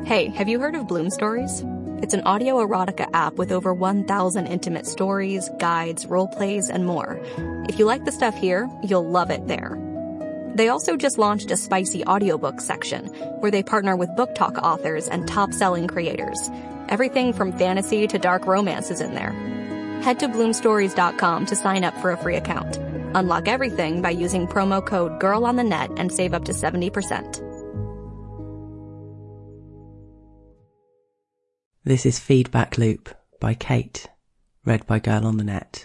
Hey, have you heard of Bloom Stories? It's an audio erotica app with over 1,000 intimate stories, guides, role plays, and more. If you like the stuff here, you'll love it there. They also just launched a spicy audiobook section where they partner with book talk authors and top-selling creators. Everything from fantasy to dark romance is in there. Head to bloomstories.com to sign up for a free account. Unlock everything by using promo code GIRLONTHENET and save up to 70%. This is Feedback Loop by Kate, read by Girl on the Net.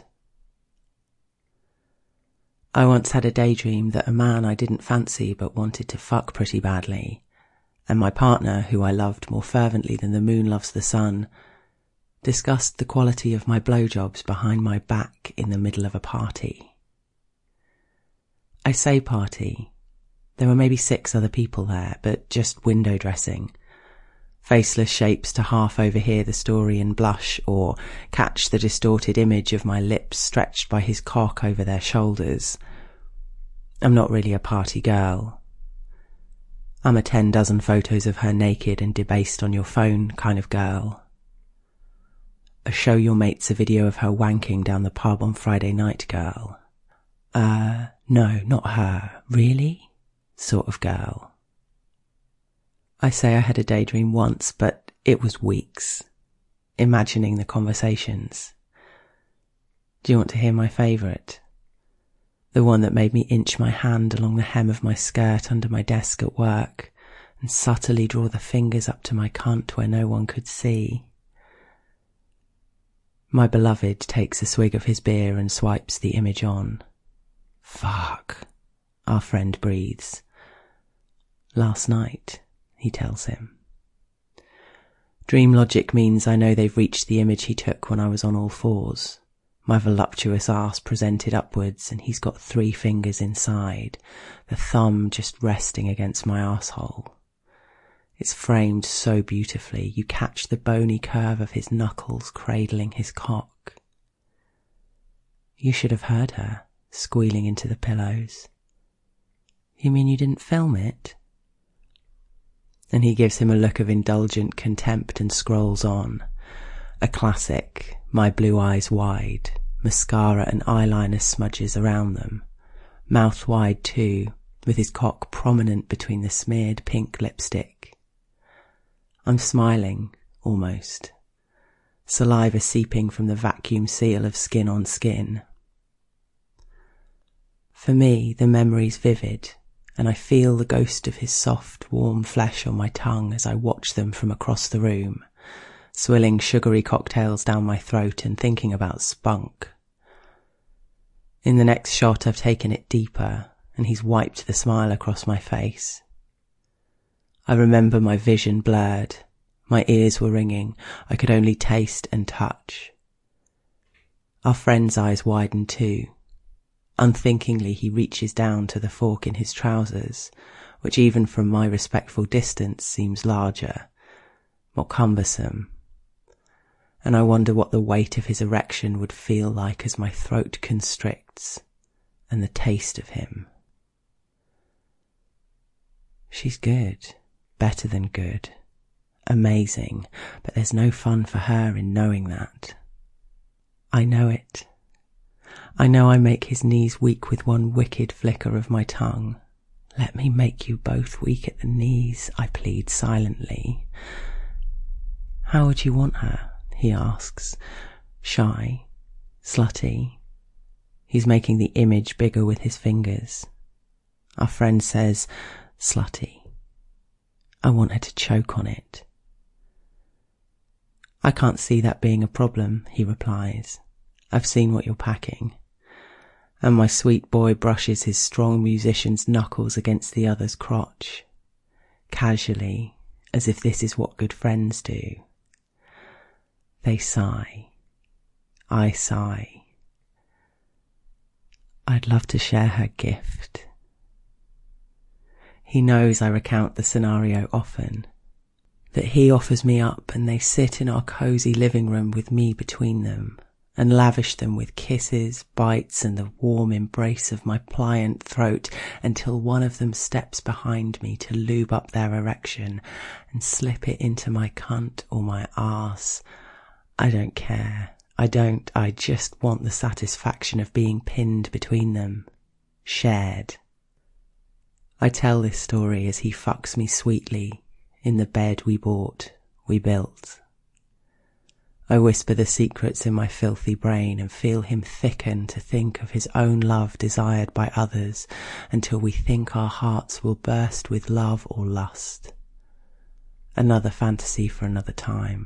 I once had a daydream that a man I didn't fancy but wanted to fuck pretty badly, and my partner, who I loved more fervently than the moon loves the sun, discussed the quality of my blowjobs behind my back in the middle of a party. I say party. There were maybe 6 other people there, but just window dressing. Faceless shapes to half overhear the story and blush, or catch the distorted image of my lips stretched by his cock over their shoulders. I'm not really a party girl. I'm a 10 dozen photos of her naked and debased on your phone kind of girl. A show your mates a video of her wanking down the pub on Friday night girl. No, not her. Really? Sort of girl. I say I had a daydream once, but it was weeks, imagining the conversations. Do you want to hear my favourite? The one that made me inch my hand along the hem of my skirt under my desk at work and subtly draw the fingers up to my cunt where no one could see. My beloved takes a swig of his beer and swipes the image on. Fuck, our friend breathes. Last night, he tells him. Dream logic means I know they've reached the image he took when I was on all fours. My voluptuous arse presented upwards, and he's got 3 fingers inside, the thumb just resting against my arsehole. It's framed so beautifully, you catch the bony curve of his knuckles cradling his cock. You should have heard her, squealing into the pillows. You mean you didn't film it? And he gives him a look of indulgent contempt and scrolls on. A classic, my blue eyes wide, mascara and eyeliner smudges around them. Mouth wide too, with his cock prominent between the smeared pink lipstick. I'm smiling, almost. Saliva seeping from the vacuum seal of skin on skin. For me, the memory's vivid, and I feel the ghost of his soft, warm flesh on my tongue as I watch them from across the room, swilling sugary cocktails down my throat and thinking about spunk. In the next shot I've taken it deeper, and he's wiped the smile across my face. I remember my vision blurred, my ears were ringing, I could only taste and touch. Our friend's eyes widen too. Unthinkingly he reaches down to the fork in his trousers, which even from my respectful distance seems larger, more cumbersome. And I wonder what the weight of his erection would feel like as my throat constricts, and the taste of him. She's good, better than good, amazing, but there's no fun for her in knowing that. I know it. I know I make his knees weak with one wicked flicker of my tongue. Let me make you both weak at the knees, I plead silently. How would you want her? He asks, shy, slutty. He's making the image bigger with his fingers. Our friend says, slutty. I want her to choke on it. I can't see that being a problem, he replies. I've seen what you're packing. And my sweet boy brushes his strong musician's knuckles against the other's crotch, casually, as if this is what good friends do. They sigh. I sigh. I'd love to share her gift. He knows I recount the scenario often, that he offers me up and they sit in our cosy living room with me between them, and lavish them with kisses, bites, and the warm embrace of my pliant throat until one of them steps behind me to lube up their erection and slip it into my cunt or my arse. I don't care. I just want the satisfaction of being pinned between them. Shared. I tell this story as he fucks me sweetly in the bed we built. I whisper the secrets in my filthy brain and feel him thicken to think of his own love desired by others until we think our hearts will burst with love or lust. Another fantasy for another time.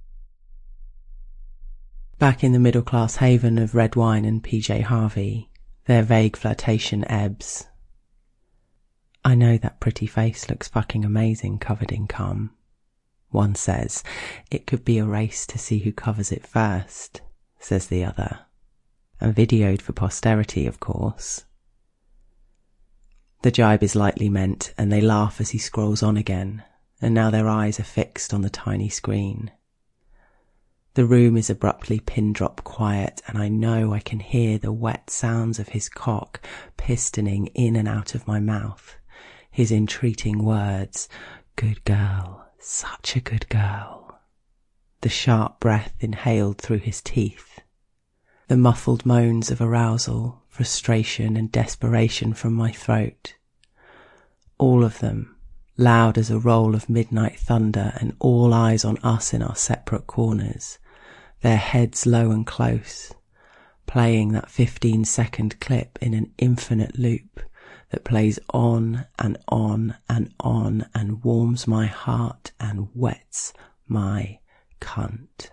Back in the middle-class haven of red wine and PJ Harvey, their vague flirtation ebbs. I know that pretty face looks fucking amazing covered in cum. One says, it could be a race to see who covers it first, says the other. And videoed for posterity, of course. The jibe is lightly meant, and they laugh as he scrolls on again, and now their eyes are fixed on the tiny screen. The room is abruptly pin-drop quiet, and I know I can hear the wet sounds of his cock pistoning in and out of my mouth. His entreating words, good girl. Such a good girl. The sharp breath inhaled through his teeth. The muffled moans of arousal, frustration and desperation from my throat. All of them, loud as a roll of midnight thunder, and all eyes on us in our separate corners, their heads low and close, playing that 15-second clip in an infinite loop that plays on and on and on and warms my heart and wets my cunt.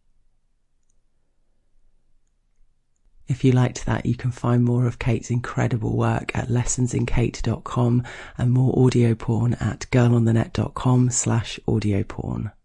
If you liked that, you can find more of Kate's incredible work at lessonsinkate.com and more audio porn at girlonthenet.com/audio porn.